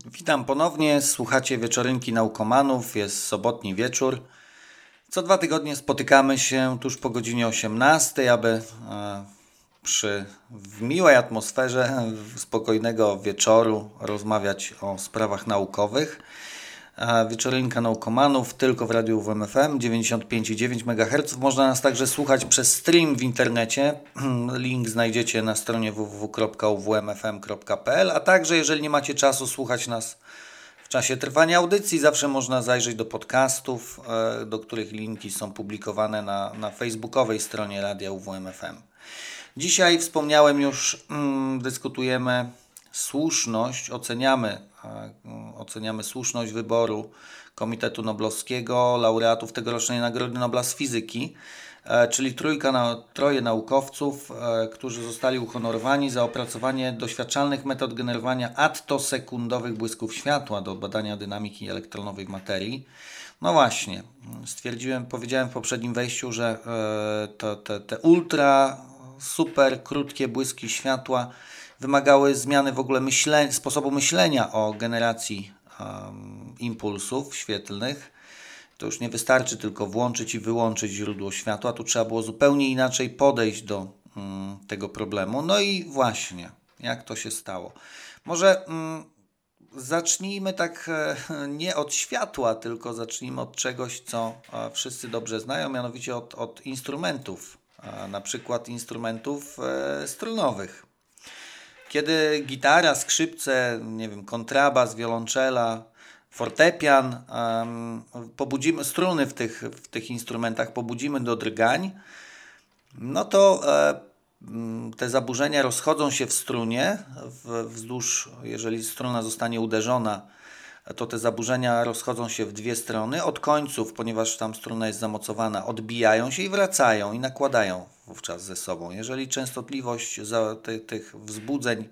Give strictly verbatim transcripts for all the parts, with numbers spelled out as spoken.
Witam ponownie, słuchacie Wieczorynki Naukomanów, jest sobotni wieczór. Co dwa tygodnie spotykamy się tuż po godzinie osiemnastej, aby e, przy w miłej atmosferze spokojnego wieczoru rozmawiać o sprawach naukowych. E, Wieczorynka Naukomanów tylko w radiu W M F M dziewięćdziesiąt pięć i dziewięć megaherców. Można nas także słuchać przez stream w internecie. Link znajdziecie na stronie w w w kropka u w m f m kropka p l, a także jeżeli nie macie czasu słuchać nas w czasie trwania audycji, zawsze można zajrzeć do podcastów, do których linki są publikowane na, na facebookowej stronie Radia U W M F M. Dzisiaj wspomniałem już, mm, dyskutujemy słuszność, oceniamy, e, oceniamy słuszność wyboru Komitetu Noblowskiego, laureatów tegorocznej Nagrody Nobla z fizyki, e, czyli trójka na, troje naukowców, e, którzy zostali uhonorowani za opracowanie doświadczalnych metod generowania attosekundowych błysków światła do badania dynamiki elektronowej materii. No właśnie, stwierdziłem, powiedziałem w poprzednim wejściu, że e, to, te, te ultra super krótkie błyski światła wymagały zmiany w ogóle myśle, sposobu myślenia o generacji um, impulsów świetlnych. To już nie wystarczy tylko włączyć i wyłączyć źródło światła, tu trzeba było zupełnie inaczej podejść do um, tego problemu. No i właśnie, jak to się stało? Może um, zacznijmy tak e, nie od światła, tylko zacznijmy od czegoś, co e, wszyscy dobrze znają, mianowicie od, od instrumentów, e, na przykład instrumentów e, strunowych. Kiedy gitara, skrzypce, nie wiem, kontrabas, wiolonczela, fortepian, um, pobudzimy struny w tych, w tych instrumentach, pobudzimy do drgań, no to e, te zaburzenia rozchodzą się w strunie, w, wzdłuż, jeżeli struna zostanie uderzona, to te zaburzenia rozchodzą się w dwie strony. Od końców, ponieważ tam struna jest zamocowana, odbijają się i wracają i nakładają wówczas ze sobą. Jeżeli częstotliwość za tych, tych wzbudzeń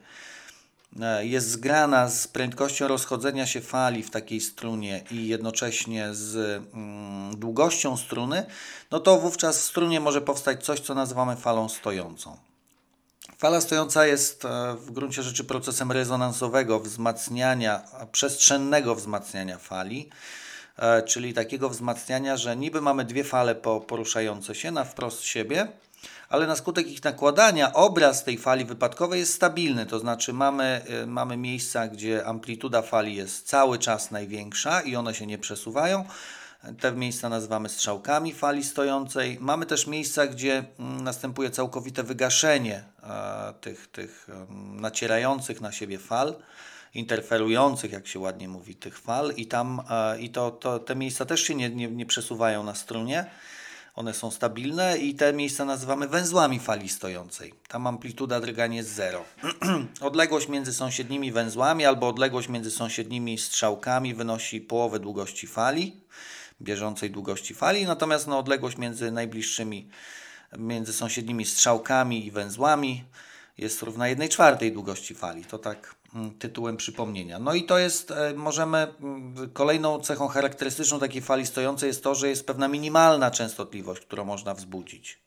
jest zgrana z prędkością rozchodzenia się fali w takiej strunie i jednocześnie z mm, długością struny, no to wówczas w strunie może powstać coś, co nazywamy falą stojącą. Fala stojąca jest w gruncie rzeczy procesem rezonansowego wzmacniania, przestrzennego wzmacniania fali, czyli takiego wzmacniania, że niby mamy dwie fale poruszające się na wprost siebie, ale na skutek ich nakładania obraz tej fali wypadkowej jest stabilny, to znaczy mamy, mamy miejsca, gdzie amplituda fali jest cały czas największa i one się nie przesuwają. Te miejsca nazywamy strzałkami fali stojącej. Mamy też miejsca, gdzie następuje całkowite wygaszenie e, tych, tych e, nacierających na siebie fal, interferujących, jak się ładnie mówi, tych fal i tam e, i to, to, te miejsca też się nie, nie, nie przesuwają na strunie. One są stabilne i te miejsca nazywamy węzłami fali stojącej. Tam amplituda drgania jest zero. Odległość między sąsiednimi węzłami albo odległość między sąsiednimi strzałkami wynosi połowę długości fali, bieżącej długości fali, natomiast no, odległość między najbliższymi, między sąsiednimi strzałkami i węzłami jest równa jednej czwartej długości fali. To tak tytułem przypomnienia. No i to jest, możemy, kolejną cechą charakterystyczną takiej fali stojącej jest to, że jest pewna minimalna częstotliwość, którą można wzbudzić.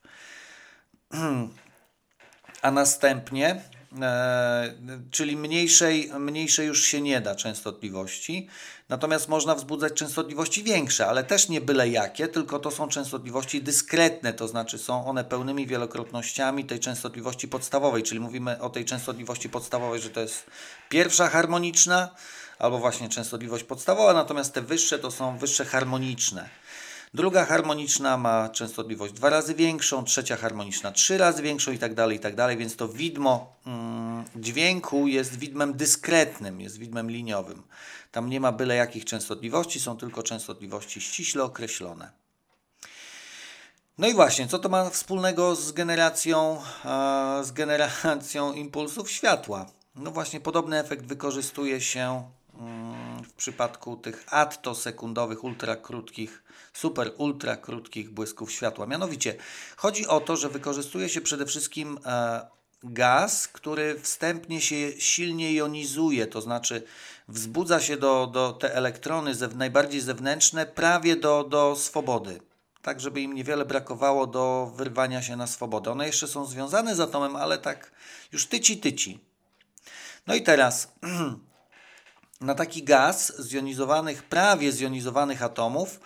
A następnie, e, czyli mniejszej, mniejszej już się nie da częstotliwości, natomiast można wzbudzać częstotliwości większe, ale też nie byle jakie, tylko to są częstotliwości dyskretne, to znaczy są one pełnymi wielokrotnościami tej częstotliwości podstawowej, czyli mówimy o tej częstotliwości podstawowej, że to jest pierwsza harmoniczna, albo właśnie częstotliwość podstawowa, natomiast te wyższe to są wyższe harmoniczne. Druga harmoniczna ma częstotliwość dwa razy większą, trzecia harmoniczna trzy razy większą i tak dalej, i tak dalej, więc to widmo mm, dźwięku jest widmem dyskretnym, jest widmem liniowym. Tam nie ma byle jakich częstotliwości, są tylko częstotliwości ściśle określone. No i właśnie, co to ma wspólnego z generacją, e, z generacją impulsów światła? No właśnie, podobny efekt wykorzystuje się mm, w przypadku tych attosekundowych, ultrakrótkich, super ultrakrótkich błysków światła. Mianowicie chodzi o to, że wykorzystuje się przede wszystkim e, gaz, który wstępnie się silnie jonizuje, to znaczy wzbudza się do, do te elektrony zew, najbardziej zewnętrzne prawie do, do swobody. Tak, żeby im niewiele brakowało do wyrwania się na swobodę. One jeszcze są związane z atomem, ale tak już tyci, tyci. No i teraz na taki gaz zjonizowanych, prawie zjonizowanych atomów,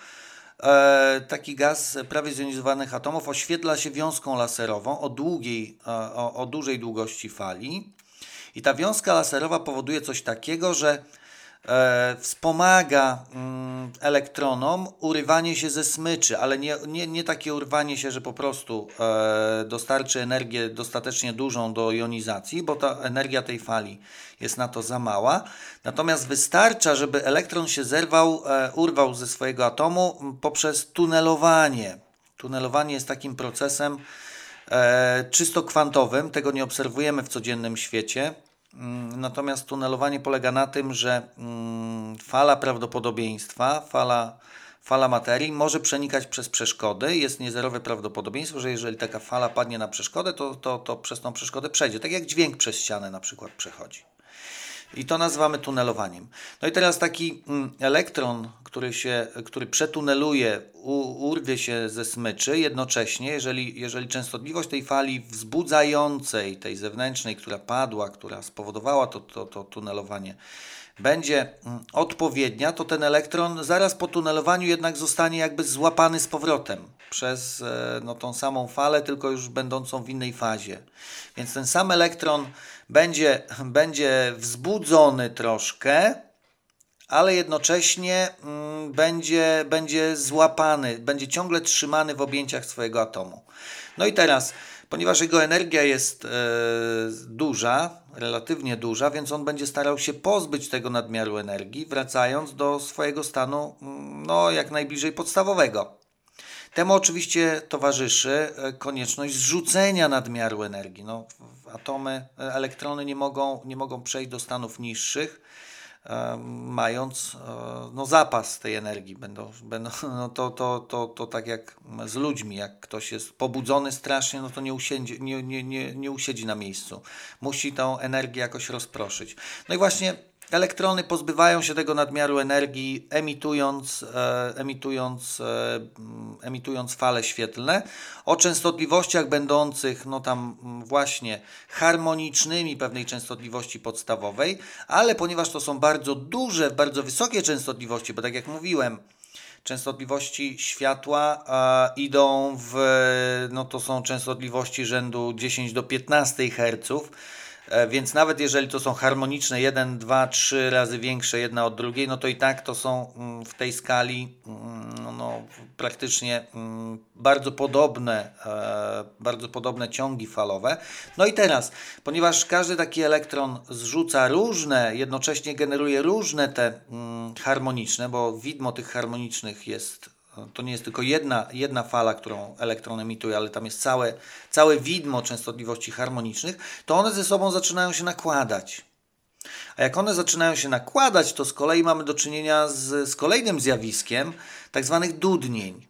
e, taki gaz prawie zjonizowanych atomów oświetla się wiązką laserową o długiej, e, o, o dużej długości fali. I ta wiązka laserowa powoduje coś takiego, że e, wspomaga mm, elektronom urywanie się ze smyczy, ale nie, nie, nie takie urwanie się, że po prostu e, dostarczy energię dostatecznie dużą do jonizacji, bo ta energia tej fali jest na to za mała. Natomiast wystarcza, żeby elektron się zerwał, e, urwał ze swojego atomu m, poprzez tunelowanie. Tunelowanie jest takim procesem e, czysto kwantowym, tego nie obserwujemy w codziennym świecie. Natomiast tunelowanie polega na tym, że mm, fala prawdopodobieństwa, fala, fala materii może przenikać przez przeszkody. Jest niezerowe prawdopodobieństwo, że jeżeli taka fala padnie na przeszkodę, to, to, to przez tą przeszkodę przejdzie. Tak jak dźwięk przez ścianę na przykład przechodzi. I to nazywamy tunelowaniem. No i teraz taki mm, elektron, który się, który przetuneluje, u, urwie się ze smyczy, jednocześnie, jeżeli, jeżeli częstotliwość tej fali wzbudzającej, tej zewnętrznej, która padła, która spowodowała to, to, to tunelowanie, będzie mm, odpowiednia, to ten elektron zaraz po tunelowaniu jednak zostanie jakby złapany z powrotem przez e, no, tą samą falę, tylko już będącą w innej fazie. Więc ten sam elektron będzie, będzie wzbudzony troszkę, ale jednocześnie mm, będzie, będzie złapany, będzie ciągle trzymany w objęciach swojego atomu. No i teraz, ponieważ jego energia jest e, duża, relatywnie duża, więc on będzie starał się pozbyć tego nadmiaru energii, wracając do swojego stanu no, jak najbliżej podstawowego. Temu oczywiście towarzyszy konieczność zrzucenia nadmiaru energii. No, atomy, elektrony nie mogą, nie mogą przejść do stanów niższych, e, mając e, no, zapas tej energii. Będą, będą, no, to, to, to, to tak jak z ludźmi, jak ktoś jest pobudzony strasznie, no to nie usiedzi, nie, nie, nie, nie usiedzi na miejscu. Musi tą energię jakoś rozproszyć. No i właśnie elektrony pozbywają się tego nadmiaru energii, emitując, e, emitując, e, emitując fale świetlne o częstotliwościach będących no tam właśnie harmonicznymi pewnej częstotliwości podstawowej, ale ponieważ to są bardzo duże, bardzo wysokie częstotliwości, bo tak jak mówiłem, częstotliwości światła a, idą w, no to są częstotliwości rzędu dziesięć do piętnastu herców, więc nawet jeżeli to są harmoniczne jeden, dwa, trzy razy większe jedna od drugiej, no to i tak to są w tej skali no, no, praktycznie bardzo podobne, bardzo podobne ciągi falowe. No i teraz, ponieważ każdy taki elektron zrzuca różne, jednocześnie generuje różne te harmoniczne, bo widmo tych harmonicznych jest, to nie jest tylko jedna, jedna fala, którą elektron emituje, ale tam jest całe, całe widmo częstotliwości harmonicznych, to one ze sobą zaczynają się nakładać. A jak one zaczynają się nakładać, to z kolei mamy do czynienia z, z kolejnym zjawiskiem, tak zwanych dudnień.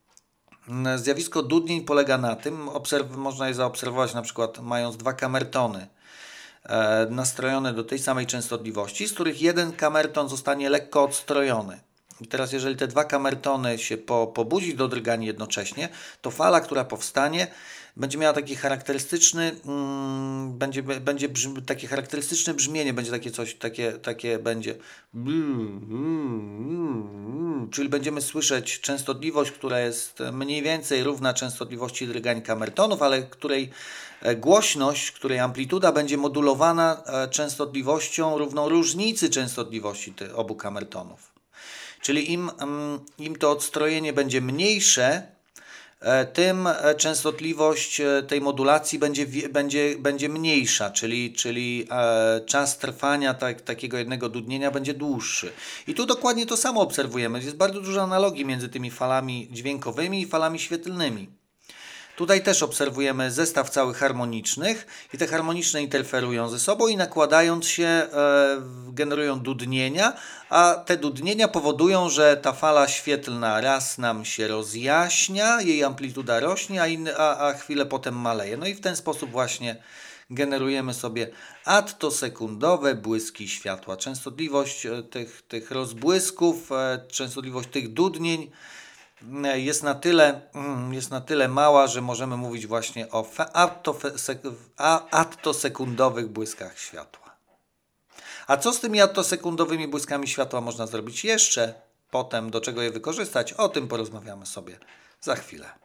Zjawisko dudnień polega na tym, obserw- można je zaobserwować na przykład mając dwa kamertony e, nastrojone do tej samej częstotliwości, z których jeden kamerton zostanie lekko odstrojony. I teraz jeżeli te dwa kamertony się po, pobudzi do drgania jednocześnie, to fala, która powstanie, będzie miała taki charakterystyczny, mm, będzie, będzie brzmi, takie charakterystyczne brzmienie, będzie takie coś, takie, takie będzie, czyli będziemy słyszeć częstotliwość, która jest mniej więcej równa częstotliwości drgań kamertonów, ale której głośność, której amplituda będzie modulowana częstotliwością równą różnicy częstotliwości tych obu kamertonów. Czyli im, im to odstrojenie będzie mniejsze, tym częstotliwość tej modulacji będzie, będzie, będzie mniejsza, czyli, czyli czas trwania tak, takiego jednego dudnienia będzie dłuższy. I tu dokładnie to samo obserwujemy. Jest bardzo dużo analogii między tymi falami dźwiękowymi i falami świetlnymi. Tutaj też obserwujemy zestaw całych harmonicznych i te harmoniczne interferują ze sobą i nakładając się e, generują dudnienia, a te dudnienia powodują, że ta fala świetlna raz nam się rozjaśnia, jej amplituda rośnie, a, inny, a, a chwilę potem maleje. No i w ten sposób właśnie generujemy sobie attosekundowe błyski światła. Częstotliwość tych, tych rozbłysków, e, częstotliwość tych dudnień jest na tyle, jest na tyle mała, że możemy mówić właśnie o attosekundowych błyskach światła. A co z tymi attosekundowymi błyskami światła można zrobić jeszcze potem, do czego je wykorzystać? O tym porozmawiamy sobie za chwilę.